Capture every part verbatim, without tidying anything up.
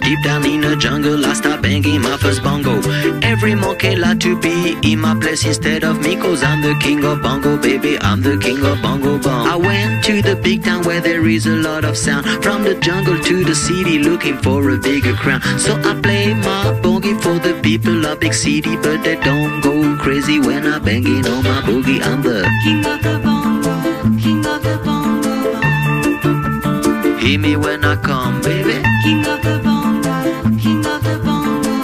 deep down in the jungle. I start banging my first bongo. Every monkey like to be in my place instead of me, cause I'm the king of bongo, baby, I'm the king of bongo bong. I went to the big town where there is a lot of sound, from the jungle to the city looking for a bigger crown. So I play my boogie for the people of big city, but they don't go crazy when I banging on my boogie. I'm the king of the bongo, king of the bongo bong. Hear me when I come, baby. King of the bongo, king of the bongo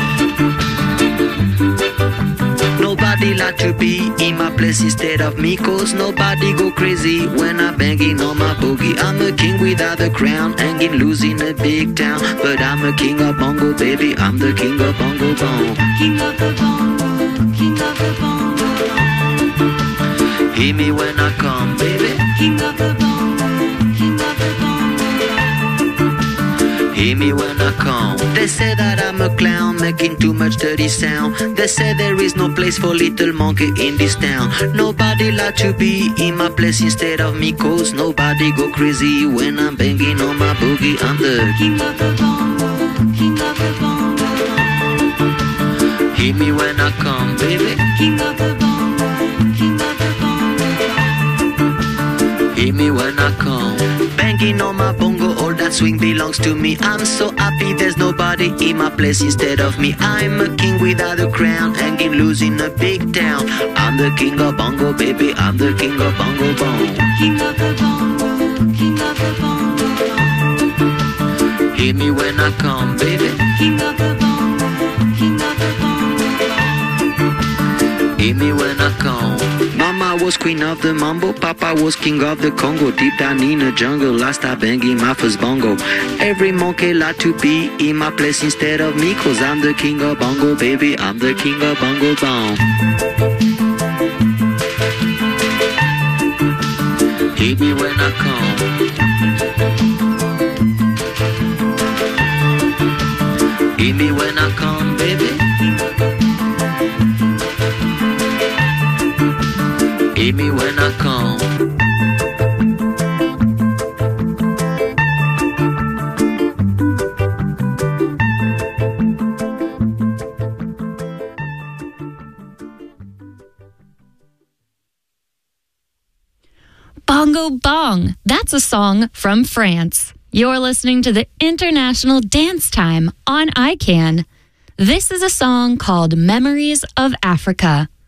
bong. Nobody like to be in my place instead of me, cause nobody go crazy when I'm banging on my boogie. I'm a king without a crown, hanging loose in a big town, but I'm a king of bongo, baby, I'm the king of bongo bong. King of the bongo, king of the bongo bong. Hear me when I come, baby. King of the bongo, king of the bongo bong. Hear me when I come. They say that I'm a clown, making too much dirty sound. They say there is no place for little monkey in this town. Nobody like to be in my place instead of me, cause nobody go crazy when I'm banging on my boogie. I'm the king of the bongo, king of the bongo bong. Hear me when I come, baby. King of the bongo, king of the bongo bong. Hear me when I come. Banging on my bongo, all that swing belongs to me. I'm so happy there's nobody in my place instead of me. I'm a king without a crown, hanging loose in a big town. I'm the king of bongo, baby, I'm the king of bongo bong. King of the bongo, king of the bongo bong. Hear me when I come, baby. King of the bongo, king of the bongo bong. Hear me when I come. Mama was queen of the mambo, Papa was king of the Congo. Deep down in the jungle, I start banging my first bongo. Every monkey like to be in my place instead of me, cause I'm the king of bongo, baby, I'm the king of bongo bong. Hear me when I come. Hear me when I come, baby. Hear me when I come. Bongo Bong. That's a song from France. You're listening to the International Dance Time on I CAN. This is a song called Memories of Africa.